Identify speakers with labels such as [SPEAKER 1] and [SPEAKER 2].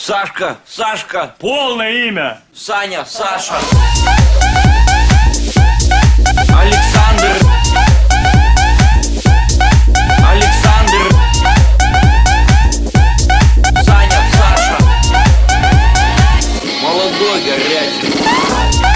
[SPEAKER 1] Сашка, Сашка.
[SPEAKER 2] Полное имя.
[SPEAKER 1] Саня, Саша. Александр. Александр. Саня, Саша. Молодой, горячий.